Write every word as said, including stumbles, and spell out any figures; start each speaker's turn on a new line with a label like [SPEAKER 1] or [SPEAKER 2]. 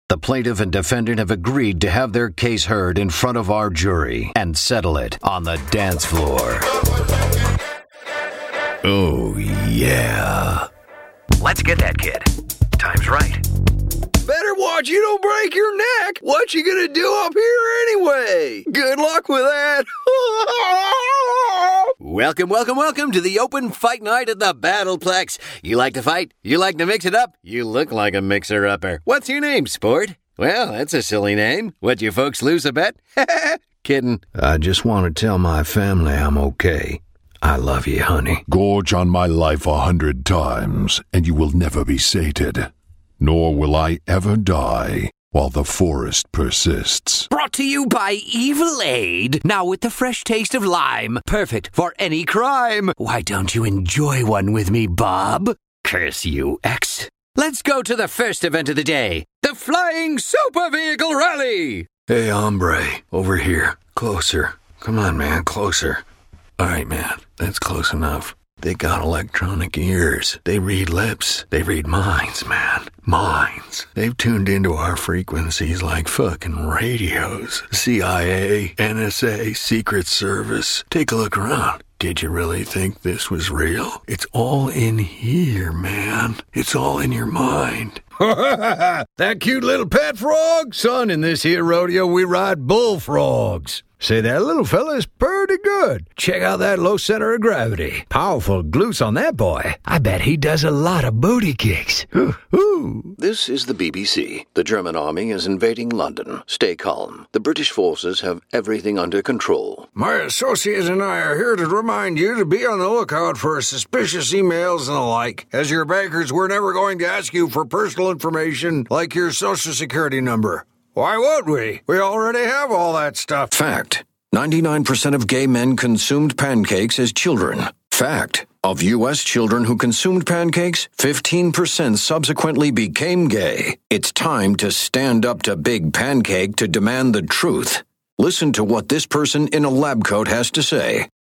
[SPEAKER 1] The plaintiff and defendant have agreed to have their case heard in front of our jury and settle it on the dance floor. Oh, yeah.
[SPEAKER 2] Let's get that kid. Time's right.
[SPEAKER 3] Better watch you don't break your neck. What you gonna do up here anyway? Good luck with that.
[SPEAKER 2] Welcome, welcome, welcome to the open fight night at the Battleplex. You like to fight? You like to mix it up? You look like a mixer-upper. What's your name, sport? Well, that's a silly name. What, you folks lose a bet? Kidding.
[SPEAKER 1] I just want to tell my family I'm okay. I love you, honey.
[SPEAKER 4] Gorge on my life a hundred times, and you will never be sated. Nor will I ever die while the forest persists.
[SPEAKER 2] Brought to you by Evil Aid, now with the fresh taste of lime. Perfect for any crime. Why don't you enjoy one with me, Bob? Curse you, X. Let's go to the first event of the day, the Flying Super Vehicle Rally.
[SPEAKER 1] Hey, hombre, over here. Closer. Come on, man, closer. All right, man, that's close enough. They got electronic ears. They read lips. They read minds, man. Minds. They've tuned into our frequencies like fucking radios. C I A, N S A, Secret Service. Take a look around. Did you really think this was real? It's all in here, man. It's all in your mind.
[SPEAKER 3] That cute little pet frog? Son, in this here rodeo, we ride bullfrogs. Say, that little fella's pretty good. Check out that low center of gravity. Powerful glutes on that boy. I bet he does a lot of booty kicks. Ooh, ooh.
[SPEAKER 1] This is the B B C. The German army is invading London. Stay calm. The British forces have everything under control.
[SPEAKER 3] My associate and I are here to remind you to be on the lookout for suspicious emails and the like. As your bankers, we're never going to ask you for personal information like your social security number. Why would we? We already have all that stuff.
[SPEAKER 5] Fact. ninety-nine percent of gay men consumed pancakes as children. Fact. Of U S children who consumed pancakes, fifteen percent subsequently became gay. It's time to stand up to Big Pancake to demand the truth. Listen to what this person in a lab coat has to say.